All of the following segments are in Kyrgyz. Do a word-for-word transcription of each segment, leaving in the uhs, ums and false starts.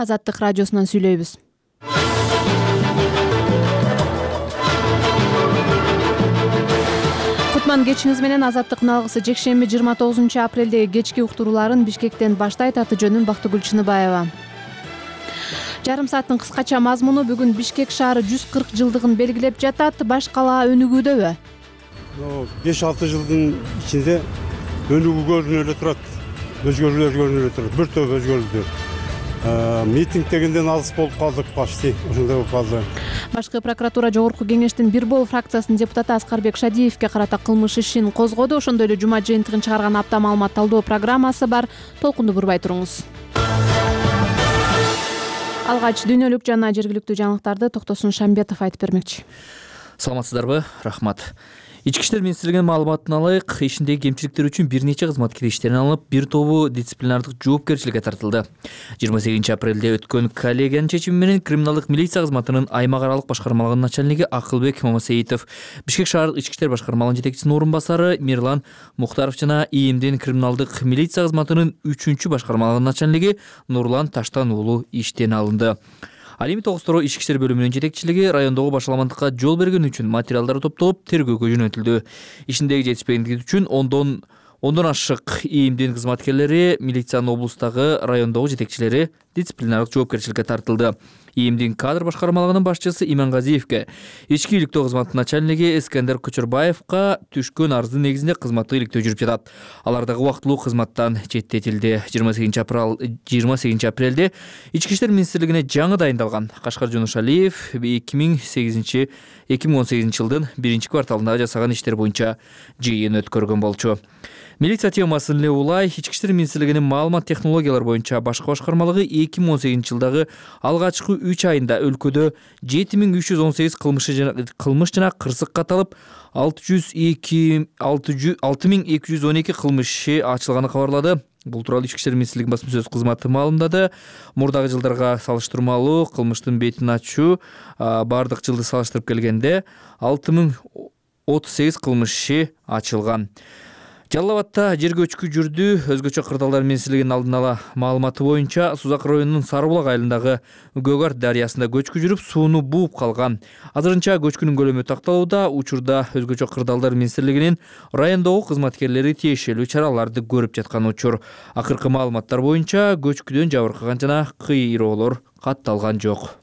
Азаттык радиосунан сүйлөйбүз. Кутман кечиңиз менен. Азаттыктын алгысы жекшемби жыйырма тогузунчу апрелдеги кечки уктурууларын Бишкектен баштайт. Аты жөнүм Бактыгүл Чыныбаева. Жарым сааттын кыскача мазмуну: бүгүн Бишкек шаары жүз кырк жылдыгын белгилеп жатат. Баш кала өнүгүүдөбү? беш алты жылдын ичинде өнүгүү көрүнө эле турат. Өзгөрүүлөр көрүнө эле турат. Бир топ өзгөрүүлөр. Митинг дегенден алыс болуп калдык, почти ошондой болуп калды. Башкы прокуратура Жогорку кеңештин бир бол фракциясынын депутаты Аскарбек Шадиевке карата кылмыш ишин козгоду. Ошондой эле жума жыйынтыгын чыгарган апта маалымат талдоо программасы бар. Толкунду бурбай туруңуз. Алгач дүйнөлүк жана жергиликтүү жаңылыктарды Токтосун Шамбетов айтып бермекчи. Саламатсыздарбы? Рахмат. Ички иштер министрлигинин маалыматына ылайык, ишиндеги кемчиликтер үчүн бир нече кызматкер иштен алынып, бир тобу дисциплинардык жоопкерчиликке тартылды. жыйырма сегизинчи апрелде өткөн коллегиянын чечими менен криминалдык милиция кызматынын аймак аралык башкармалыгынын начальниги Акылбек Мамасеитов, Бишкек шаардык ички иштер башкармалыгынын жетекчисинин орун басары Мирлан Мухтаров жана ИИМдин криминалдык милиция кызматынын үчүнчү башкармалыгынын начальниги Нурлан Таштан уулу иштен алынды. Ал эми Тогуз-Тороо ички иштер бөлүмүнүн жетекчилиги райондогу башаламандыкка жол берген үчүн материалдар топтолуп тергөөгө жөнөтүлдү. Ишиндеги жетишпегиндик үчүн ондон ондон ашык ИИМдин кызматкерлери, милициянын облустагы райондогу жетекчилери дисциплинардык жоопкерчиликке тартылды. ИИМдин кадр башкармалыгынын башчысы Имангазиевке, ички иликтөө кызматынын начальниги Эскендер Көчөрбаевка түшкөн арыздын негизинде кызматтык иликтөө жүрүп жатат. Алар дагы убактылуу кызматтан четтетилди. жыйырма сегизинчи апрелде ички иштер министрлигине жаңы дайындалган Кашкар Жонушалиев эки миң он сегизинчи жылдын биринчи кварталында жасаган иштер боюнча жыйын өткөргөн болчу. Милиция темасын эле улай, ички иштер министрлигинин маалымат технологиялар боюнча башкы башкармалыгы эки миң он сегизинчи жылдагы алгачкы үч айында өлкөдө жети миң үч жүз он сегиз кылмыш жана кырсык катталып, алты миң эки жүз он эки кылмыш ачылганын кабарлады. Бул тууралуу ички иштер министрлигинин басма сөз кызматы маалымдады. Мурдагы жылдарга салыштырмалуу кылмыштын бетин ачуу бардык жылды салыштырып келгенде алты миң отуз сегиз кылмыш ачылган. Жалал Абадта жер көчкү жүрдү. Өзгөчө кырдаалдар министрлигинин алдын ала маалыматы боюнча Сузак районунун Сарыбулак айылындагы Гөгар дарыясында көчкү жүрүп, сууну бууп калган. Азырынча көчкүнүн көлөмү такталууда. Учурда өзгөчө кырдаалдар министрлигинин райондогу кызматкерлери тиешелүү чараларды көрүп жаткан учур. Акыркы маалыматтар боюнча көчкүдөн жабыркаган жана кыйроолор катталган жок.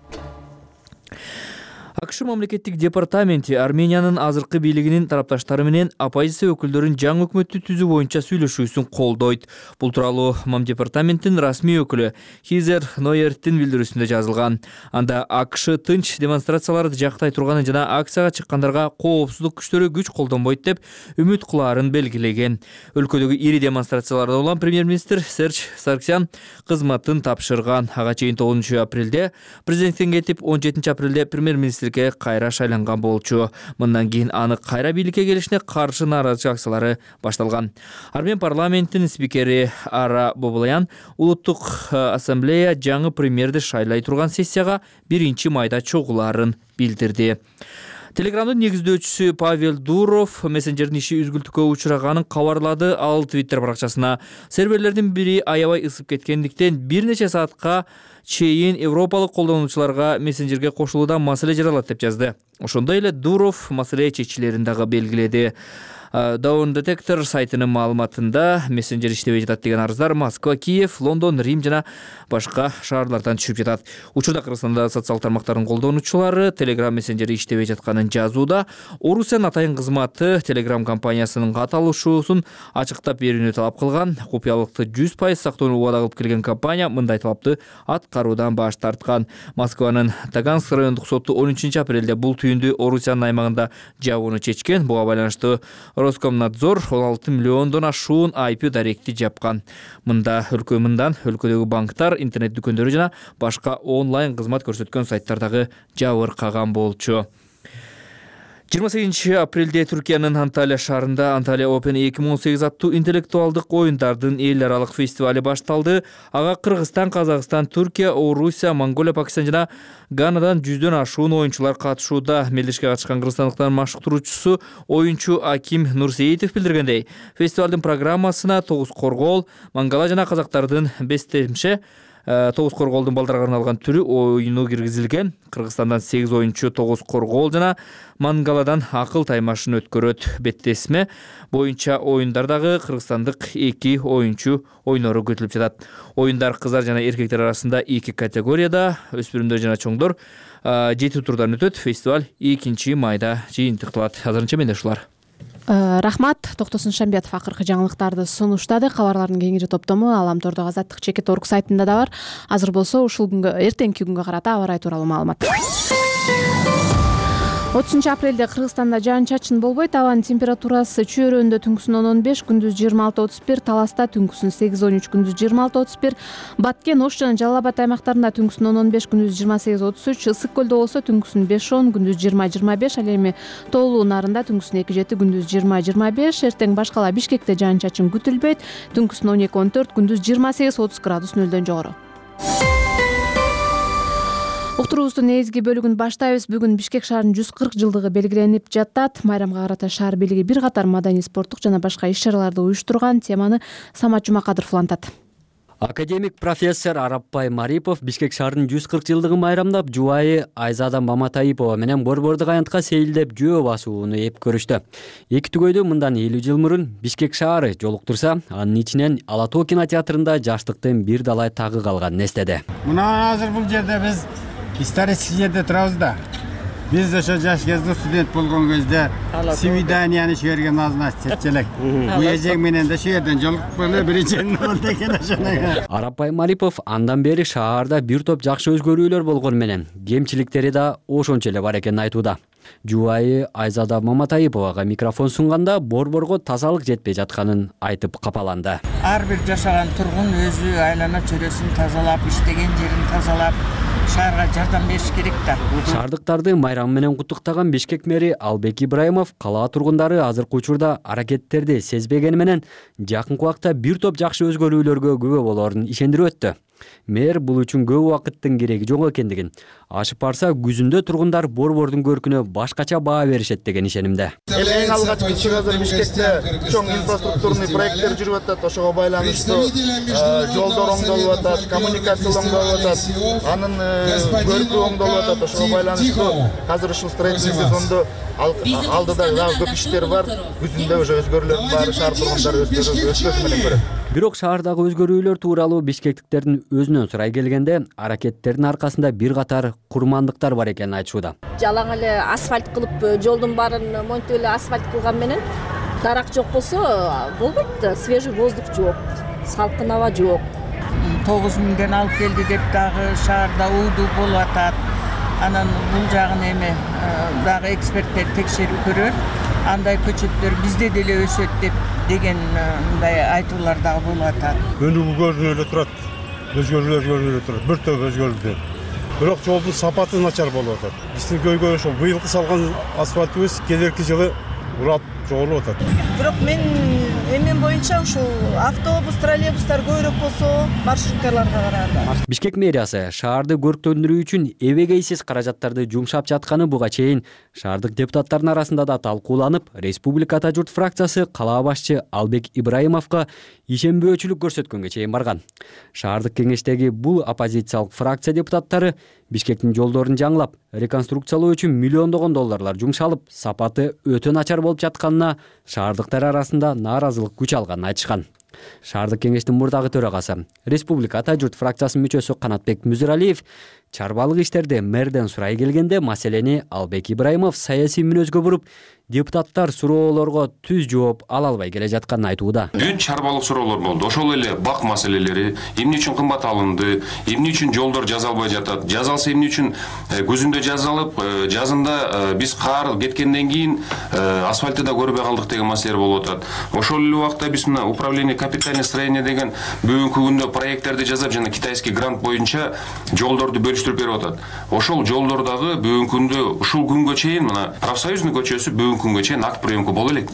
АКШ мамлекеттик департаменти Армениянын азыркы бийлигинин тарапташтары менен оппозиция өкүлдөрүн жаңы өкмөттү түзүү боюнча сүйлөшүүсүн колдойт. Бул тууралуу мамдепартаменттин расмий өкүлү Хизер Нойерттин билдирүүсүндө жазылган. Анда АКШ тынч демонстрацияларды жактай турганын жана акцияга чыккандарга коопсуздук күчтөрү күч колдонбойт деп үмүт кылаарын белгилеген. Өлкөдөгү ири демонстрацияларда улам премьер-министр Серж Сарксян кызматын тапшырган. Ага чейин тогузунчу апрелде президенттен кетип, он жетинчи апрелде премьер-министр кайра шайланган болчу. Мындан кийин аны кайра бийликке келишине каршы нааразычылык акциялары башталган. Армен парламентинин спикери Ара Боболоян улуттук ассамблея жаңы премьерди шайлай турган сессияга биринчи майда чогулаарын билдирди. Телеграмдын негиздөөчүсү Павел Дуров мессенджердин иши үзгүлтүккө учураганын кабарлады. Ал Twitter баракчасына серверлердин бири аябай ысып кеткендиктен бир нече саатка чейин европалык колдонуучуларга мессенджерге кошулуудан маселе жаралат деп жазды. Ошондой эле Дуров маселе чечилерин дагы белгиледи. Dawn Detector сайтынын маалыматында мессенджер иштебей жатат деген арыздар Москва, Киев, Лондон, Рим жана башка шаарлардан түшүп жатат. Учурда Кыргызстанда социал тармактардын колдонуучулары Telegram мессенджери иштебей жатканын жазууда. Орусиянын атайын кызматы Telegram компаниясынын каталышуусун ачыктап берүүнү талап кылган. Купуялыкты жүз пайыз сактоону убада кылып келген компания мындай талапты аткаруудан баш тарткан. Москванын Таганск райондук соту он үчүнчү апрелде бул түйүндү Орусиянын аймагында жабууну чечкен. Буга байланыштуу Роскомнадзор он алты миллиондон ашуун айпи даректи жапкан. Мында өлкө мындан өлкөдөгү банктар, интернет дүкөндөрү жана башка онлайн кызмат көрсөткөн сайттардагы жабыркаган болчу. жыйырма сегизинчи апрелде Түркиянын Анталия шаарында Анталия Open эки миң он сегиз аттуу интеллектуалдык оюндардын эл аралык фестивали башталды. Ага Кыргызстан, Казакстан, Түркия, Орусия, Монголия, Пакистан жана Ганадан жүздөн ашуун оюнчулар катышууда. Мелдешке катышкан кыргызстандыктардын машыктыруучусу оюнчу Аким Нурсеитов билдиргендей, фестивалдын программасына тогуз коргоол, Мангала жана казактардын Бестемше тогуз коргоолдун балдарга арналган түрү оюну киргизилген. Кыргызстандан сегиз оюнчу тогуз коргоол жана мангаладан акыл таймашын өткөрөт. Беттесме боюнча оюндардагы кыргызстандык эки оюнчу ойнору күтүлүп жатат. Оюндар кыздар жана эркектер арасында эки категорияда, өспүрүмдөр жана чоңдор жети турдан өтөт. Фестиваль экинчи майда жыйынтыкталат. Азырынча менде ушулар. Рахмат. Токтосун Шамбетов акыркы жаңылыктарды сунуштады. Кабарлардын кеңири топтому Аламтордогу Азаттык чекит орг сайтында да бар. Азыр болсо ушул күнгө, эртеңки күнгө карата аба ырайы тууралуу маалымат. отузунчу апрелде Кыргызстанда жаан-чачын болбойт. Абанын температурасы чөйрөндө түнкүсүн он он беш, күндүз жыйырма алты отуз бир, Таласта түнкүсүн сегиз он үч, күндүз жыйырма алты отуз бир, Баткен, Ош жана Жалал Абад аймактарында түнкүсүн он он беш, күндүз жыйырма сегиз отуз үч, Ысык көлдө болсо түнкүсүн беш он, күндүз жыйырма жыйырма беш, ал эми Тоолуу Нарында түнкүсүн эки жети, күндүз жыйырма жыйырма беш. Эртең башкала Бишкекте жаан-чачын күтүлбөйт. Түнкүсүн он эки он төрт, күндүз жыйырма сегиз отуз градус нөлдөн жогору. Уктуруубуздун негизги бөлүгүн баштайбыз. Бүгүн Бишкек шаарынын жүз кырк жылдыгы белгиленип жатат. Майрамга карата шаар бийлиги бир катар маданий, спорттук жана башка иш-чараларды уюштурган. Теманы Самат Жумакадыров улантат. Академик профессор Арапбай Марипов Бишкек шаарынын жүз кырк жылдыгын майрамдап, жубайы Айзада Маматайипова менен борбордук аянтка сейилдеп жөө басууну эп көрүштү. Эки түгөйдү мындан элүү жыл мурун Бишкек шаары жолуктурса, анын ичинен Ала Тоо кинотеатрында жаштыктын бир далай тагы калганын эстеди. Мына азыр бул жерде биз исторический жерде турабыз да. Биз ошо жаш кезде студент болгон кезде свиданияны жиберген азына чечелек. Уяжең менен да ошо жерден жолугуп эле биринчи болду экен ошону. Арапбай Марипов андан бери шаарда бир топ жакшы өзгөрүүлөр болгон менен кемчиликтери да ошончо эле бар экенин айтууда. Жубайы Айзада Маматайиповага микрофон сунганда борборго тазалык жетпей жатканын айтып капаланды. Ар бир жашаган тургун өзү айлана чөйрөсүн тазалап, иштеген жерин тазалап, шаарга жардам бериш керек да. Шаардыктарды майрам менен куттуктаган Бишкек мэри Албек Ибраимов калаа тургундары азыркы учурда аракеттерди сезбегени менен жакынкы убакта бир топ жакшы өзгөрүүлөргө күбө болоорун ишендирип өттү. Мэр бул үчүн көп убакыттын кереги жок экендигин, ашып барса күзүндө тургундар борбордун көркүнө башкача баа беришет деген ишенимде. Эң алгач кичи азыр Бишкекте чоң инфраструктурный проекттер жүрүп атат, ошого байланыштуу жолдор оңдолуп атат, коммуникация оңдолуп атат, анын көркү оңдолуп атат, ошого байланыштуу азыр ушул строительный сезондо алдыда көп иштер бар. Күзүндө уже өзгөрүүлөрдүн баары шаар тургундары өз менен көрөт. Бирок шаардагы өзгөрүүлөр тууралуу бишкектиктердин өзүнөн сурай келгенде аракеттердин аркасында бир катар курмандыктар бар экенин айтышууда. Жалаң эле асфальт кылып жолдун баарын монтип эле асфальт кылган менен дарак жок болсо болбойт да, свежий воздух жок, салкын аба жок. тогуз миңден алып келди деп дагы шаарда уудуу болуп атат. Анан бул жагын эми дагы эксперттер текшерип көрөр. Андай көчөттөр бизде деле өсөт деп деген мындай айтуулар дагы болуп атат. Өнүгүү көрүнүп эле турат. Өзгөрүүлөр көрүнүп эле турат. Бир топ өзгөрүлдү. Бирок жолдун сапаты начар болуп атат. Биздин көйгөй ошол быйылкы салган асфальтыбыз келерки жылы урап жогорулуп атат. Бирок мен эмем боюнча ушул автобус, троллейбустар көбүрөөк болсо маршруткаларга караганда. Бишкек мэриясы шаарды көрктөндүрүү үчүн эбегейсиз каражаттарды жумшап жатканы буга чейин шаардык депутаттардын арасында да талкууланып, Республика журт фракциясы калаа башчы Албек Ибраимовго ишенбөөчүлүк көрсөткөнгө чейин барган. Шаардык кеңештеги бул оппозициялык фракция депутаттары Бишкектин жолдорун жаңылап, реконструкциялоо үчүн миллиондогон долларлар жумшалып, сапаты өтө начар болуп жатканына шаардыктар арасында нааразылык күч алганын айтышкан. Шаардык кеңештин мурдагы төрагасы, Республика журт фракциясынын мүчөсү Канатбек Мүзүралиев чарбалык иштерди мэрден сурай келгенде маселени Албек Ибраимов саясий мүнөзгө буруп, депутаттар суроолорго түз жооп ала албай келе жатканын айтууда. Бүт чарбалык суроолор болду. Ошол эле бак маселелери, эмне үчүн кымбат алынды, эмне үчүн жолдор жазалбай жатат, жазалса эмне үчүн күзүндө жазалып, жазында биз кар кеткенден кийин асфальтты да көрбөй калдык деген маселелер болуп атат. Ошол эле убакта биз мына управление капитальный строение деген бүгүнкү күндө проекттерди жазып жана китайский грант боюнча жолдорду бөлүштүрүп берип атат. Ошол жолдордагы бүгүнкү күндө ушул күнгө чейин мына профсоюзный көчөсү бүгүнкү күнгө чейин акт приемка боло элек.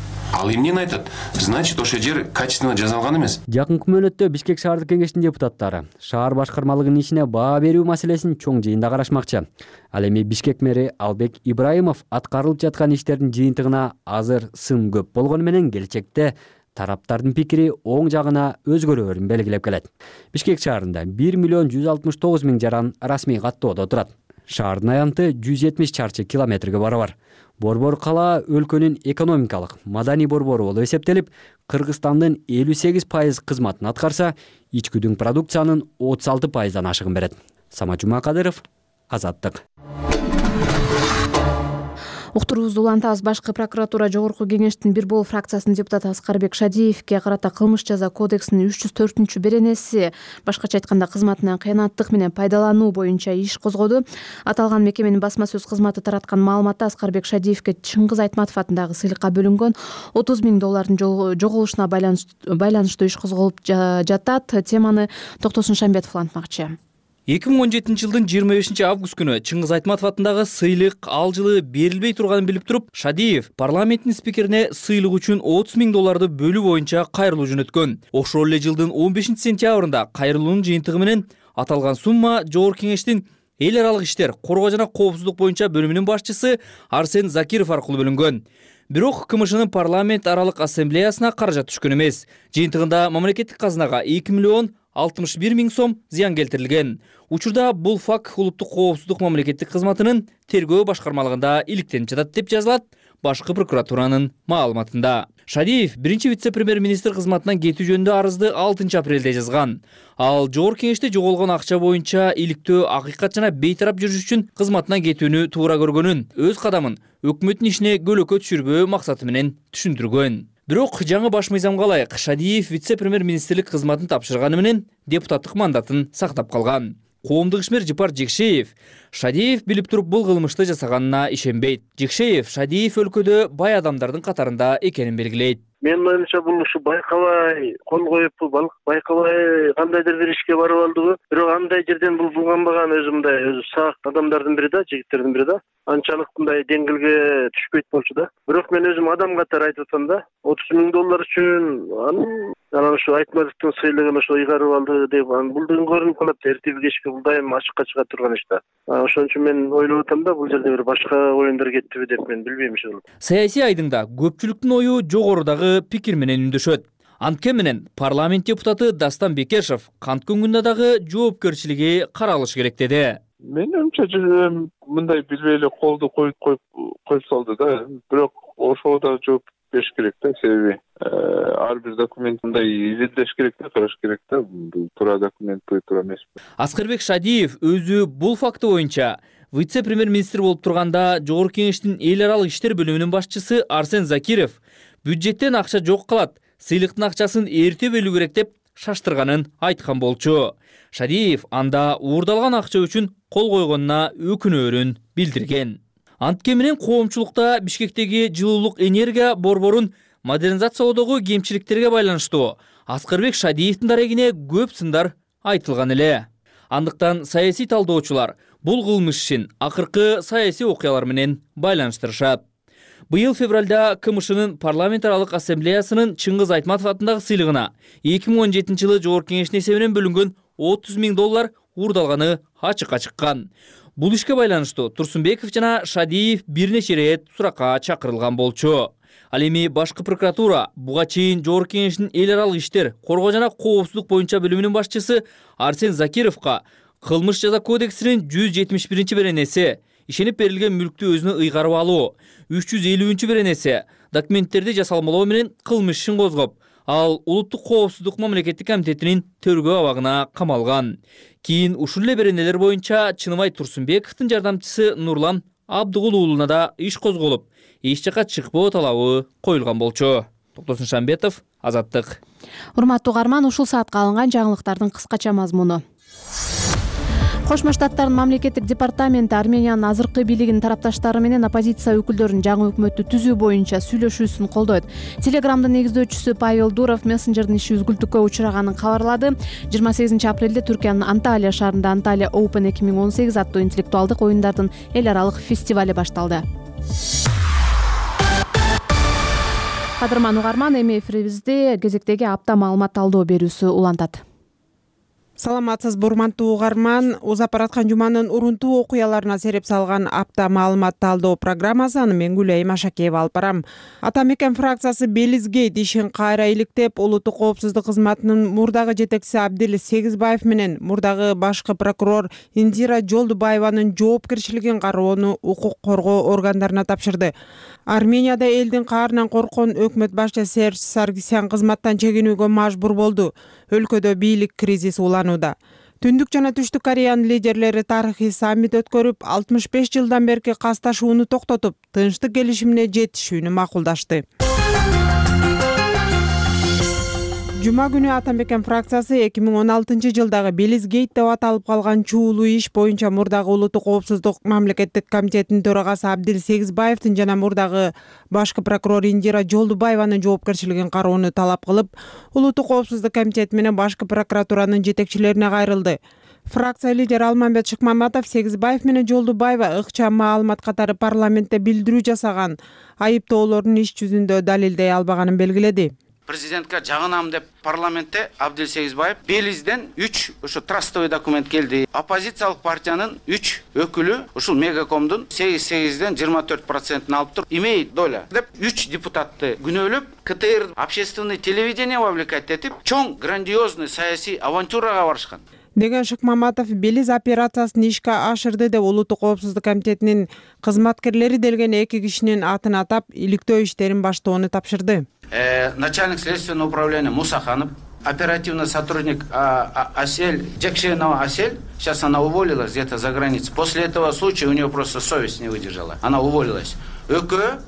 Ал эмнени айтат? Значит, ошол жер качественно жазалган эмес. Жакынкы мөөнөттө Бишкек шаардык кеңештин депутаттары шаар башкармалыгынын ишине баа берүү маселесин чоң жыйында карашмакчы. Ал эми Бишкек мэри Албек Ибраимов аткарылып жаткан иштердин жыйынтыгына азыр сын көп болгону менен келечекте тараптардын пикири оң жагына өзгөрөөрүн белгилеп келет. Бишкек шаарында бир миллион жүз алтымыш тогуз миң жаран расмий каттоодо турат. Шаардын аянты жүз жетимиш чарчы километрге барабар. Борбор кала өлкөнүн экономикалык, маданий борбору болуп эсептелип, Кыргызстандын элүү сегиз пайыз кызматын аткарса, ичкүдүн продукциянын отуз алты пайыздан ашыгын берет. Самат Жумакадыров, Азаттык. Уктуруубузду улантабыз. Башкы прокуратура Жогорку кеңештин бир бул фракциясынын депутаты Аскарбек Шадиевге карата кылмыш жаза кодексинин үч жүз төртүнчү беренеси, башкача айтканда кызматынан кыянаттык менен пайдалануу боюнча иш козгоду. Аталган мекеменин басма сөз кызматы тараткан маалыматта Аскарбек Шадиевге Чыңгыз Айтматов атындагы сыйлыкка бөлүнгөн отуз миң доллардын жоголушуна байланыштуу иш козголуп жатат. Теманы Токтосун Шамбетов улантмакчы. эки миң он жетинчи жылдын жыйырма бешинчи август күнү Чыңгыз Айтматов атындагы сыйлык ал жылы берилбей турганын билип туруп, Шадиев парламенттин спикерине сыйлык үчүн отуз миң долларды бөлүү боюнча кайрылуу жөнөткөн. Ошол эле жылдын он бешинчи сентябрында кайрылуунун жыйынтыгы менен аталган сумма Жогорку кеңештин эл аралык иштер, коргоо жана коопсуздук боюнча бөлүмүнүн башчысы Арсен Закиров аркылуу бөлүнгөн. Бирок КМШнын парламент аралык ассамблеясына каражат түшкөн эмес. Жыйынтыгында мамлекеттик казынага эки миллион алтымыш бир миң сом зыян келтирилген. Учурда бул факт улуттук коопсуздук мамлекеттик кызматынын тергөө башкармалыгында иликтенип жатат деп жазылат башкы прокуратуранын маалыматында. Шадиев биринчи вице-премьер-министр кызматынан кетүү жөнүндө арызды алтынчы апрелде жазган. Ал Жогорку кеңеште жоголгон акча боюнча иликтөө, акыйкат жана бейтарап жүрүш үчүн кызматынан кетүүнү туура көргөнүн, өз кадамын өкмөттүн ишине көлөкө түшүрбөө максаты менен түшүндүргөн. Бирок жаңы баш мыйзамга ылайык Шадиев вице-премьер-министрлик кызматын тапшырганы менен депутаттык мандатын сактап калган. Коомдук ишмер Жыпар Жекшеев Шадиев билип туруп бул кылмышты жасаганына ишенбейт. Жекшеев Шадиев өлкөдө бай адамдардын катарында экенин белгилейт. Менин оюмча бул ушу байкабай кол коюп, байкабай кандайдыр бир ишке барып алдыбы. Бирок андай жерден бул булганбаган, өзү мындай өзү сак адамдардын бири да, жигиттердин бири да. Анчалык мындай деңгээлге түшпөйт болчу да. Бирок мен өзүм адам катары айтып атам да, отуз миң доллар үчүн анын анан ушу Айтматовдун сыйлыгын ошо ыйгарып алды деп, анын бул ден көрүнүп калат. Эртеби кечке бул дайым ачыкка чыга турган иш да. Ошон үчүн мен ойлоп атам да, бул жерде бир башка оюндар кеттиби деп мен билбейм ошол. Саясий айдыңда көпчүлүктүн ою жогорудагы пикир менен үндөшөт. Антке менен парламент депутаты Дастан Бекешев канткөнгүндө дагы жоопкерчилиги каралыш керек деди. Мен өмчө мындай билбей эле колду коюп коюп коюп салды да. Бирок ошого да жооп бериш керек да, себеби ар бир документ мындай изилдеш керек да, караш керек да. Бул туура документ, туура эмес. Аскарбек Шадиев өзү бул факты боюнча вице-премьер-министр болуп турганда Жогорку кеңештин эл аралык иштер бөлүмүнүн башчысы Арсен Закиров бюджеттен акча жок калат, сыйлыктын акчасын эрте бөлүү керек деп шаштырганын айткан болчу. Шадиев анда уурдалган акча үчүн кол койгонуна өкүнөөрүн билдирген. Антке менен коомчулукта Бишкектеги жылуулук энергия борборун модернизациялоодогу кемчиликтерге байланыштуу Аскарбек Шадиевдин дарегине көп сындар айтылган эле. Андыктан саясий талдоочулар бул кылмыш ишин акыркы саясий окуялар менен байланыштырышат. Быйыл февралда КМШнын парламент аралык ассамблеясынын Чыңгыз Айтматов атындагы сыйлыгына эки миң он жетинчи жылы Жогорку кеңештин эсебинен бөлүнгөн отуз миң доллар уурдалганы ачыкка чыккан. Бул ишке байланыштуу Турсунбеков жана Шадиев бир нече ирет суракка чакырылган болчу. Ал эми башкы прокуратура буга чейин Жогорку кеңештин эл аралык иштер, коргоо жана коопсуздук боюнча бөлүмүнүн башчысы Арсен Закировго кылмыш жаза кодексинин жүз жетимиш биринчи беренеси ишенип берилген мүлктү өзүнө ыйгарып алуу, үч жүз элүүнчү беренеси документтерди жасалмалоо менен кылмыш ишин козгоп, ал улуттук коопсуздук мамлекеттик комитетинин тергөө абагына камалган. Кийин ушул эле беренелер боюнча Чыныбай Турсунбековдун жардамчысы Нурлан Абдыгул уулуна да иш козголуп, эч жака чыкпоо талабы коюлган болчу. Токтосун Шамбетов, Азаттык. Урматтуу угарман, ушул саатка алынган жаңылыктардын кыскача мазмуну. Кошмо Штаттардын мамлекеттик департаменти Армениянын азыркы бийлигинин тарапташтары менен оппозиция өкүлдөрүнүн жаңы өкмөттү түзүү боюнча сүйлөшүүсүн колдойт. Телеграмдын негиздөөчүсү Павел Дуров мессенджердин иши үзгүлтүккө учураганын кабарлады. жыйырма сегизинчи апрелде Түркиянын Анталия шаарында Анталия Open эки миң он сегиз аттуу интеллектуалдык оюндардын эл аралык фестивали башталды. Кадырман угарман, эми эфирибизде кезектеги апта маалымат талдоо берүүсү улантат. Саламатсызбы урматтуу угарман, узап бараткан жуманын урунтуу окуяларына сереп салган апта маалымат талдоо программасы аны мен Гүлай Машакеева алып барам. Ата мекен фракциясы Белизгейт ишин кайра иликтеп, улуттук коопсуздук кызматынын мурдагы жетекчиси Абдил Сегизбаев менен мурдагы башкы прокурор Индира Жолдубаеванын жоопкерчилигин кароону укук коргоо органдарына тапшырды. Арменияда элдин каарынан корккон өкмөт башчысы Серж Саргисян кызматтан чегинүүгө мажбур болду. Өлкөдө бийлик кризис уланууда. Түндүк жана Түштүк Кореянын лидерлери тарыхый саммит өткөрүп, алтымыш беш жылдан берки касташууну токтотуп, тынчтык келишимине жетишүүнү макулдашты. Жума күнү Ата мекен фракциясы эки миң он алтынчы жылдагы Белизгейт деп аталып калган чуулуу иш боюнча мурдагы улуттук коопсуздук мамлекеттик комитетинин төрагасы Абдил Сегизбаевдин жана мурдагы башкы прокурор Индира Жолдубаеванын жоопкерчилигин кароону талап кылып, улуттук коопсуздук комитети менен башкы прокуратуранын жетекчилерине кайрылды. Фракция лидери Алмамбет Шыкмаматов Сегизбаев менен Жолдубаева ыкчам маалымат катары парламентте билдирүү жасаган, айыптоолордун иш жүзүндө далилдей албаганын белгиледи. Президентке жагынам деп парламентте Абдил Сегизбаев Белизден үч ушу трастовый документ келди. Оппозициялык партиянын үч өкүлү ушул Мегакомдун сегиз сегизден жыйырма төрт процентин алып туруп, имеет доля деп үч депутатты күнөөлөп, КТР общественный телевидение вовлекать этип, чоң грандиозный саясий авантюрага барышкан деген Шыкмаматов Белиз операциясын ишке ашырды деп улуттук коопсуздук комитетинин кызматкерлери делген эки кишинин атын атап, иликтөө иштерин баштоону тапшырды. Э, начальник следственного управления Мусаханов, оперативный сотрудник а, а, Асель, Джекшенова Асель, сейчас она уволилась где-то за границей. После этого случая у нее просто совесть не выдержала. Она уволилась. Экөө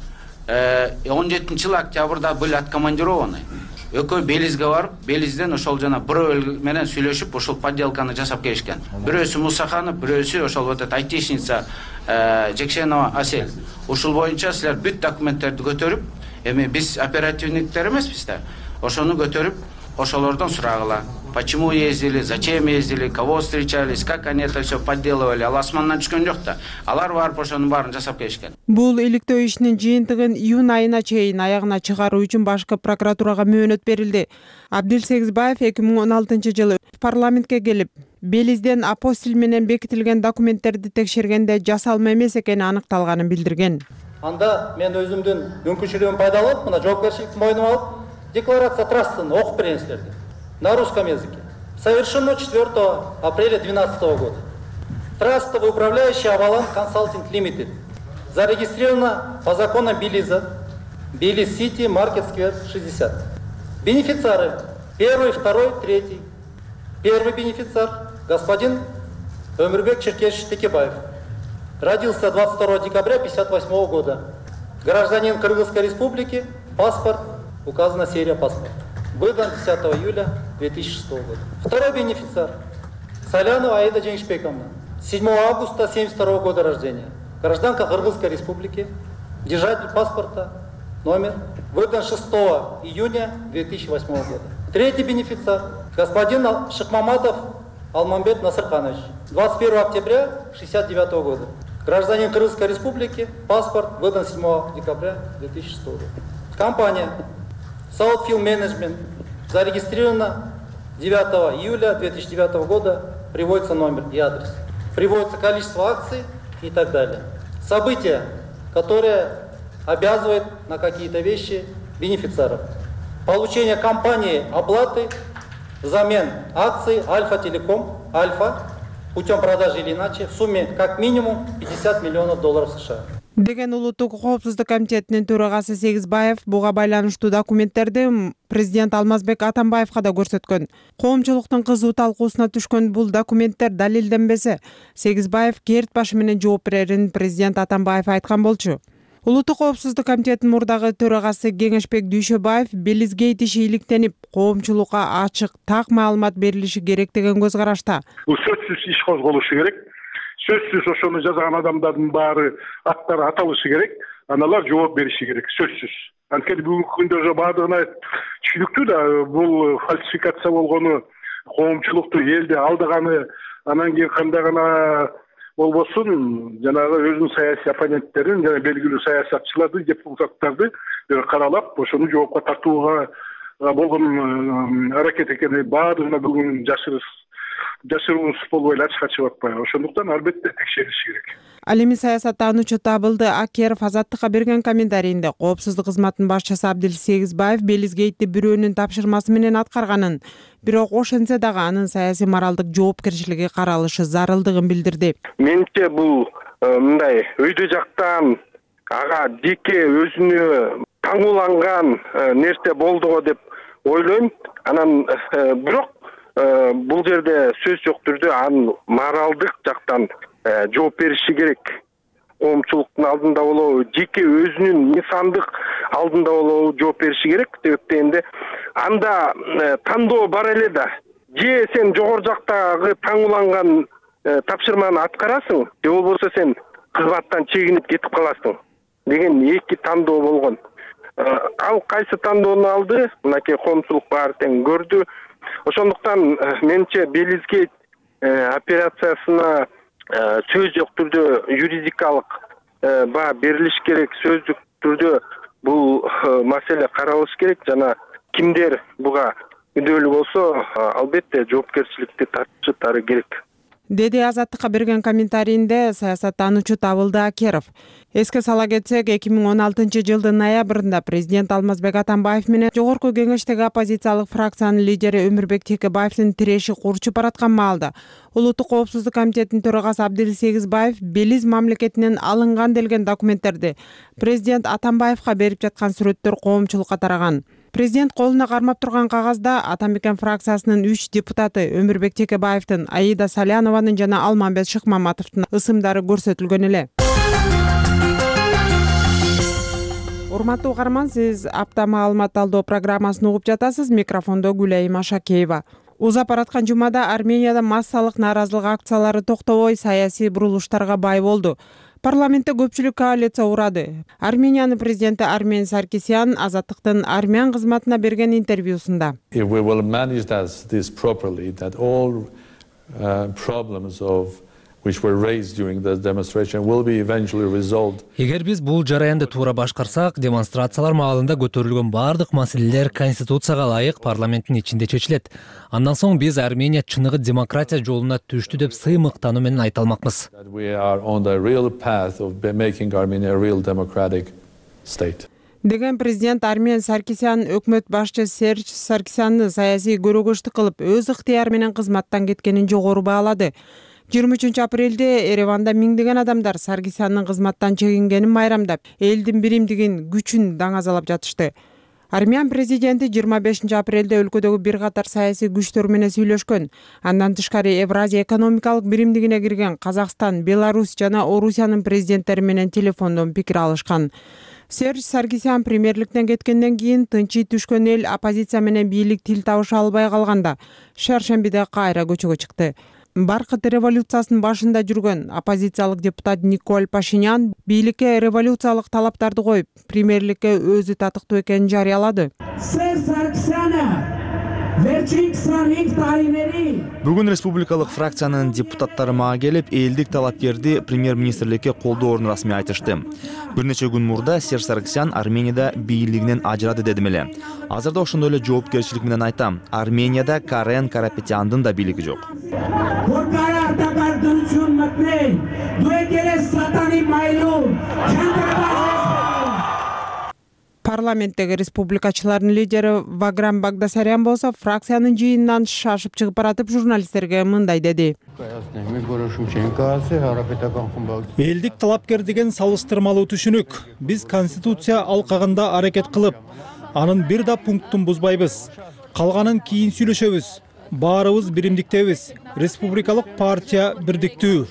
э, он жетинчи октябрда были откомандированы. Экөө Белизге барып, Белизден ошол жана бирөө менен сүйлөшүп, ошол подделканы жасап келишкен. Бирөөсү Мусаханов, бирөөсү ошол вот эта айтишница э, Джекшенова Асель. Ушул боюнча силер бүт документтерди көтөрүп, эми биз оперативниктер эмеспиз да. Ошону көтөрүп, ошолордон сурагыла. Почему ездили, зачем ездили, кого встречались, как они это все подделывали. Ал асмандан түшкөн жок да. Алар барып ошонун баарын жасап келишкен. Бул иликтөө ишинин жыйынтыгын июнь айына чейин аягына чыгаруу үчүн башкы прокуратурага мөөнөт берилди. Абдил Сегизбаев эки миң он алтынчы жылы парламентке келип, Белизден апостиль менен бекитилген документтерди текшергенде жасалма эмес экени аныкталганын билдирген. Анда мен өзүмдүн мүмкүнчүлүгүмдү пайдаланып, мына жоопкерчиликти мойнума алып, декларация трастын окуп берейин силерге на русском языке. Совершено четвёртого апреля две тысячи двенадцатого года. Трастовый управляющий Авалан Консалтинг Лимитед. Зарегистрировано по законам Белиза, Белиз Сити, Маркет Сквер шестьдесят. Бенефициары первый, второй, третий. Первый бенефициар господин Өмүрбек Черкешевич Текебаев. Родился двадцать второго декабря тысяча девятьсот пятьдесят восьмого года. Гражданин Кыргызской республики, паспорт, указана серия паспорта. Выдан десятого июля две тысячи шестого года. Второй бенефициар Солянова Аида Джеңишбековна. седьмого августа семьдесят второго года рождения. Гражданка Кыргызской республики, держатель паспорта, номер, выдан шестого июня две тысячи восьмого года. Третий бенефициар господин Шыкмаматов Алмамбет Насырканович. двадцать первого октября шестьдесят девятого года. Гражданин Кыргызской республики, паспорт выдан седьмого декабря две тысячи шестого года. Компания Southfield Management зарегистрирована девятого июля две тысячи девятого года, приводится номер и адрес. Приводится количество акций и так далее. События, которые обязывают на какие-то вещи бенефициаров. Получение компании оплаты взамен акций Альфа Телеком, Альфа, путем продажи или иначе, в сумме как минимум пятьдесят миллионов долларов США. Деген улуттук коопсуздук комитетинин төрагасы Сегизбаев буга байланыштуу документтерди президент Алмазбек Атамбаевга да көрсөткөн. Коомчулуктун кызуу талкуусуна түшкөн бул документтер далилденбесе, Сегизбаев керт башы менен жооп берерин президент Атамбаев айткан болчу. Улуттук коопсуздук комитетинин мурдагы төрагасы Кеңешбек Дүйшөбаев Белизгейт иши иликтенип, коомчулукка ачык, так маалымат берилиши керек деген көз карашта. Бул сөзсүз иш козголушу керек. Сөзсүз ошону жазган адамдардын баары аттары аталышы керек, аналар жооп бериши керек, сөзсүз. Анткени бүгүнкү күндө уже баардыгына түшүнүктүү да, бул фальсификация болгону, коомчулукту элди алдаганы, анан кийин кандай гана болбосун, жанагы өзүнүн саясий оппоненттерин, жана белгилүү саясатчыларды, депутаттарды каралап, ошону жоопко тартууга болгон аракет экени баардыгына бүгүн жашырып жашыруусуз болбой эле ачык чыгып атпайбы. Ошондуктан албетте текшерилиш керек. Ал эми саясаттануучу Табылды Акеров Азаттыкка берген комментарийинде коопсуздук кызматынын башчысы Абдил Сегизбаев Белизгейтти бирөөнүн тапшырмасы менен аткарганын, бирок ошентсе дагы анын саясий моралдык жоопкерчилиги каралышы зарылдыгын билдирди. Менимче бул мындай өйдө жактан ага жеке өзүнө таңууланган нерсе болдуго деп ойлойм. Анан бирок бул жерде сөз жок түрдө анын моралдык жактан жооп бериши керек. Коомчулуктун алдында болобу, жеке өзүнүн инсандык алдында болобу жооп бериши керек. Себеп дегенде анда тандоо бар эле да. Же сен жогору жактагы таңууланган тапшырманы аткарасың, же болбосо сен кызматтан чегинип кетип каласың деген эки тандоо болгон. Ал кайсы тандоону алды? Мынакей коомчулук баары тең көрдү. Ошондуктан менимче Белизгейт операциясына сөз жок түрдө юридикалык баа берилиш керек, сөздүк түрдө бул маселе каралыш керек жана кимдер буга күнөөлүү болсо, албетте жоопкерчиликти тартыштары керек. Деди Азаттыкка берген комментарийинде саясаттануучу Табылды Акеров. Эске сала кетсек, эки миң он алтынчы жылдын ноябрында президент Алмазбек Атамбаев менен жогорку кеңештеги оппозициялык фракциянын лидери Өмүрбек Текебаевдин тиреши курчуп бараткан маалда Улуттук коопсуздук комитетинин төрагасы Абдил Сегизбаев Белиз мамлекетинен алынган делген документтерди президент Атамбаевга берип жаткан сүрөттөр коомчулукка тараган. Президент колуна кармап турган кагазда Атамекен фракциясынын үч депутаты Өмүрбек Текебаевдин, Аида Салянованын жана Алмамбет Шыкмаматовдун ысымдары көрсөтүлгөн эле. Урматтуу угарман, сиз апта маалымат талдоо программасын угуп жатасыз. Микрофондо Гүлайым Ашакеева. Узап бараткан жумада Арменияда массалык нааразылык акциялары токтобой саясий бурулуштарга бай болду. Парламентте көпчүлүк коалиция урады. Армениянын президенти Армен Саркисян Азаттыктын армян кызматына берген интервьюсунда If we will manage this properly, that all uh, problems of which were raised during the demonstration will be eventually resolved. Эгер биз бул жараянды туура башкарсак, демонстрациялар маалында көтөрүлгөн бардык маселелер конституцияга ылайык парламенттин ичинде чечилет. Андан соң биз Армения чыныгы демократия жолуна түштү деп сыймыктануу менен айта алмакпыз. We are on the real path of making Armenia a real democratic state. Деген президент Армен Саркисян өкмөт башчы Серж Саркисянны саясий көрөгөчтүк кылып, өз ыктыяры менен кызматтан кеткенин жогору баалады. жыйырма үчүнчү апрелде Ереванда миңдеген адамдар Саркисяндын кызматтан чегингенин майрамдап, элдин биримдигин, күчүн даңазалап жатышты. Армян президенти жыйырма бешинчи апрелде өлкөдөгү бир катар саясий күчтөр менен сүйлөшкөн. Андан тышкары Евразия экономикалык биримдигине кирген Казакстан, Беларусь жана Орусиянын президенттери менен телефондон пикир алышкан. Серж Саркисян премьерликтен кеткенден кийин тынчый түшкөн эл оппозиция менен бийлик тил табыша албай калганда шаршембиде кайра көчөгө чыкты. Баркыт революциясынын башында жүргөн оппозициялык депутат Николь Пашинян бийликке революциялык талаптарды коюп, премьерликке өзү татыктуу экенин жарыялады. Бүгүн республикалык фракциянын депутаттары мага келип, элдик талапкерди премьер-министрликке колдоорун расмий айтышты. Бир нече күн мурда Серж Саркисян Арменияда бийлигинен ажырады дедим эле. Азырда ошондой эле жоопкерчилик менен айтам. Арменияда Карен Карапетяндын да бийлиги жок. Парламенттеги республикачылардын лидери Ваграм Багдасарян болсо фракциянын жыйынынан шашып чыгып баратып журналисттерге мындай деди. Элдик талапкер деген салыштырмалуу түшүнүк. Биз конституция алкагында аракет кылып, анын бир да пунктун бузбайбыз. Калганын кийин сүйлөшөбүз. Баарыбыз биримдиктебиз. Республикалык партия бирдиктүү.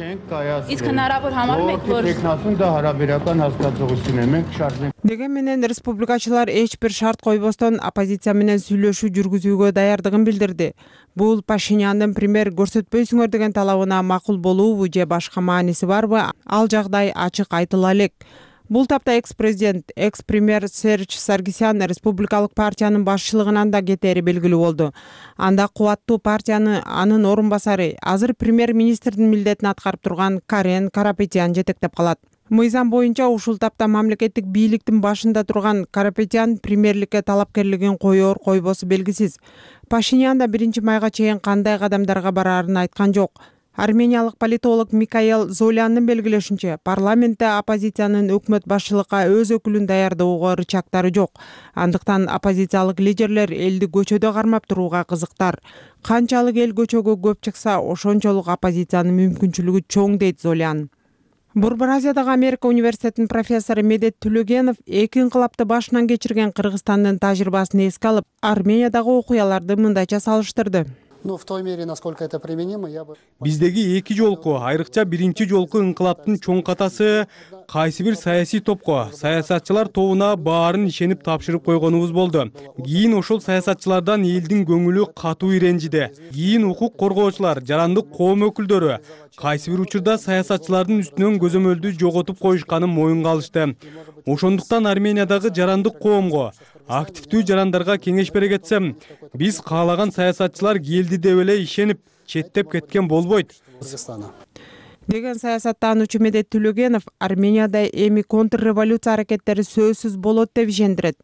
Деген менен республикачылар эч бир шарт койбостон оппозиция менен сүйлөшүү жүргүзүүгө даярдыгын билдирди. Бул Пашиняндын премьер көрсөтпөйсүңөр деген талабына макул болуубу же башка мааниси барбы? Ал жагдай ачык айтыла элек. Бул тапта экс-президент, экс-премьер Серж Саркисян республикалык партиянын башчылыгынан да кетери белгилүү болду. Анда кубаттуу партияны анын орун басары, азыр премьер-министрдин милдетин аткарып турган Карен Карапетян жетектеп калат. Мыйзам боюнча ушул тапта мамлекеттик бийликтин башында турган Карапетян премьерликке талапкерлигин коёр койбосу белгисиз. Пашинян да биринчи майга чейин кандай кадамдарга бараарын айткан жок. Армениялык политолог Микаэл Золянын белгилешинче, парламентте оппозициянын өкмөт башчылыкка өз өкүлүн даярдоого рычагтары жок. Андыктан оппозициялык лидерлер элди көчөдө кармап турууга кызыктар. Канчалык эл көчөгө көп чыкса, ошончолук оппозициянын мүмкүнчүлүгү чоң, дейт Золян. Борбор Азиядагы Америка университетинин профессору Медет Түлөгенов эки инкылапты башынан кечирген Кыргызстандын тажрыйбасын эске алып, Армениядагы окуяларды мындайча салыштырды. Ну, в той мере, насколько это применимо, я бы... Биздеги эки жолку, айрыкча биринчи жолку инкылаптын чоң катасы кайсы бир саясий топко, саясатчылар тобуна баарын ишенип тапшырып койгонубуз болду. Кийин ошол саясатчылардан элдин көңүлү катуу иренжиди. Кийин укук коргоочулар, жарандык коом өкүлдөрү кайсы бир учурда саясатчылардын үстүнөн көзөмөлдү жоготуп коюшканын моюнга алышты. Ошондуктан Армениядагы жарандык коомго, активдүү жарандарга кеңеш бере кетсем, биз каалаган саясатчылар келди деп эле ишенип, четтеп кеткен болбойт деген саясаттануучу Медет Түлөгенов Арменияда эми контрреволюция аракеттери сөзсүз болот деп ишендирет.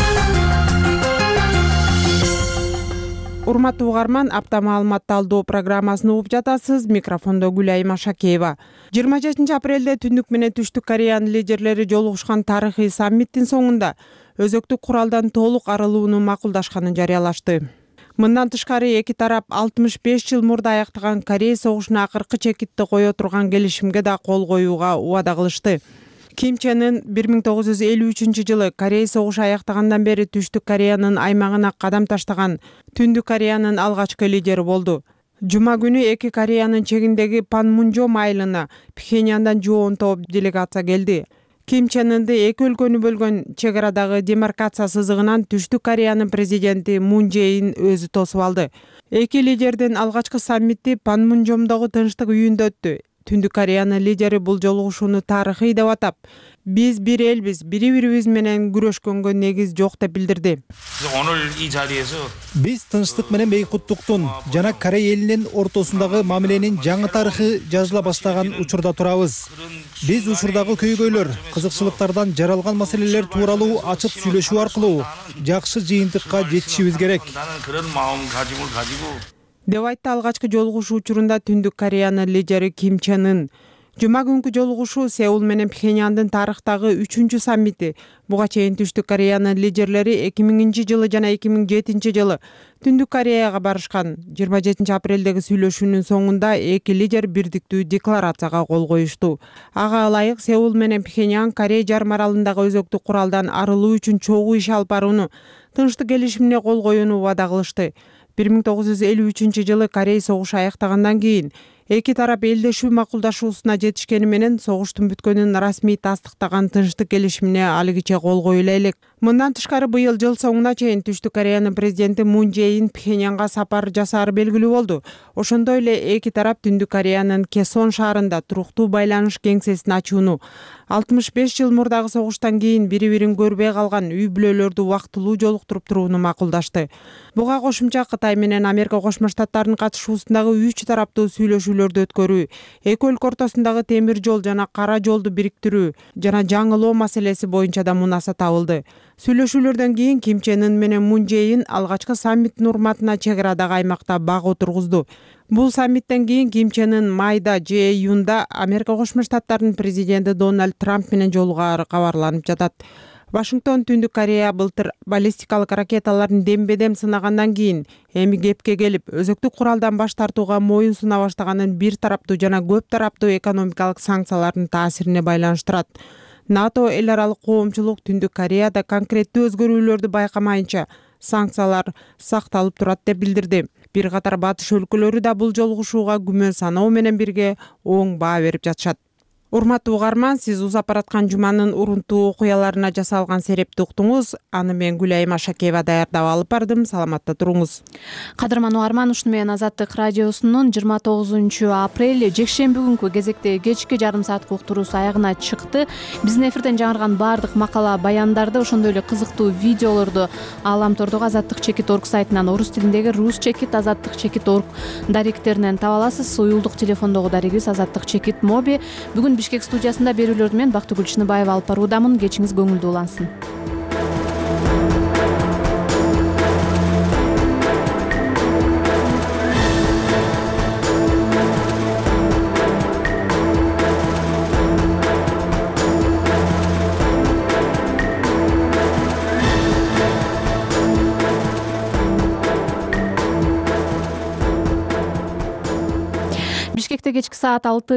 Урматтуу угарман, апта маалымат талдоо программасын угуп жатасыз. Микрофондо Гүлайым Машакеева. жыйырма жетинчи апрелде Түндүк менен Түштүк Кореянын лидерлери жолугушкан тарыхый саммиттин соңунда өзөктүк куралдан толук арылууну макулдашканын жарыялашты. Мындан тышкары эки тарап алтымыш беш жыл мурда аяктаган Корея согушуна акыркы чекитти кое турган келишимге да кол коюуга убада кылышты. Ким Чен Ын бир миң тогуз жүз элүү үчүнчү жылы Корея согушу аяктагандан бери Түштүк Кореянын аймагына кадам таштаган Түндүк Кореянын алгачкы лидери болду. Жума күнү эки Кореянын чегиндеги Панмунжом айылына Пхеньяндан жоон топ делегация келди. Ким Чен Ынды эки өлкөнү бөлгөн чек арадагы демаркация сызыгынан Түштүк Кореянын президенти Мун Чже Ин өзү тосуп алды. Эки лидердин алгачкы саммити Панмунжомдогу тынчтык үйүндө өттү. Түндүк Кореянын лидери бул жолугушууну тарыхый деп атап, биз бир элбиз, бири-бирибиз менен күрөшкөнгө негиз жок деп билдирди. Биз тынчтык менен бейкуттуктун жана Корея элинин ортосундагы мамиленин жаңы тарыхы жазыла баштаган учурда турабыз. Биз учурдагы көйгөйлөр, кызыкчылыктардан жаралган маселелер тууралуу ачык сүйлөшүү аркылуу жакшы жыйынтыкка жетишибиз керек деп айтты алгачкы жолугушуу учурунда Түндүк Кореянын лидери Ким Чен Ын. Жума күнкү жолугушуу Сеул менен Пхеньяндын тарыхтагы үчүнчү саммити. Буга чейин Түштүк Кореянын лидерлери эки миңинчи жылы жана эки миң жетинчи жылы Түндүк Кореяга барышкан. жыйырма жетинчи апрелдеги сүйлөшүүнүн соңунда эки лидер бирдиктүү декларацияга кол коюшту. Ага ылайык Сеул менен Пхеньян Корея жарым аралындагы өзөктүк куралдан арылуу үчүн чогуу иш алып барууну, тынчтык келишимине кол коюуну убада кылышты. бир миң тогуз жүз элүү үчүнчү жылы Корея согушу аяктагандан кийин эки тарап элдешүү макулдашуусуна жетишкени менен согуштун бүткөнүн расмий тастыктаган тынчтык келишимине алигиче кол коюла элек. Мындан тышкары быйыл жыл соңуна чейин Түштүк Кореянын президенти Мун Чже Ин Пхеньянга сапар жасаары белгилүү болду. Ошондой эле эки тарап Түндүк Кореянын Кесон шаарында туруктуу байланыш кеңсесин ачууну, алтымыш беш жыл мурдагы согуштан кийин бири-бирин көрбөй калган үй бүлөлөрдү убактылуу жолуктуруп турууну макулдашты. Буга кошумча Кытай менен Америка Кошмо Штаттарынын катышуусундагы үч тараптуу сүйлөшүүлөрдү өткөрүү, эки өлкө ортосундагы темир жол жана кара жолду бириктирүү жана жаңылоо маселеси боюнча да мунаса табылды. Сүйлөшүүлөрдөн кийин Ким Чен Ын менен Мун Чже Ин алгачкы саммиттин урматына чек арадагы аймакта бак отургузду. Бул саммиттен кийин Ким Чен Ын майда же июнда Америка Кошмо Штаттарынын президенти Дональд Трамп менен жолугаары кабарланып жатат. Вашингтон Түндүк Корея былтыр баллистикалык ракеталарын дембедем сынагандан кийин эми кепке келип, өзөктүк куралдан баш тартууга моюн суна баштаганын бир тараптуу жана көп тараптуу экономикалык санкциялардын таасирине байланыштырат. НАТО эл аралык коомчулук Түндүк Кореяда конкреттүү өзгөрүүлөрдү байкамайынча санкциялар сакталып турат деп билдирди. Бир катар батыш өлкөлөрү да бул жолугушууга күмөн саноо менен бирге оң баа берип жатышат. Урматтуу угарман, сиз узап бараткан жуманын урунтуу окуяларына жасалган серепти уктуңуз. Аны мен Гүлайым Ашакеева даярдап алып бардым. Саламатта туруңуз. Кадырман угарман, ушуну менен Азаттык радиосунун жыйырма тогузунчу апрель жекшемби күнкү кезекте кечки жарым саатка уктуруусу аягына чыкты. Биздин эфирден жаңырган баардык макала, баяндарды, ошондой эле кызыктуу видеолорду Ааламтордогу азаттык чекит точка орг сайтынан орус тилиндеги рус чекит азаттык чекит точка орг даректеринен таба аласыз. Уюлдук телефондогу дарегибиз азаттык чекит моби. Бүгүн Бишкек студиясында берүүлөрдү мен Бактыгүл Чыныбаева алып баруудамын. Кечиңиз көңүлдүү улансын. Бишкекте кечки саат алты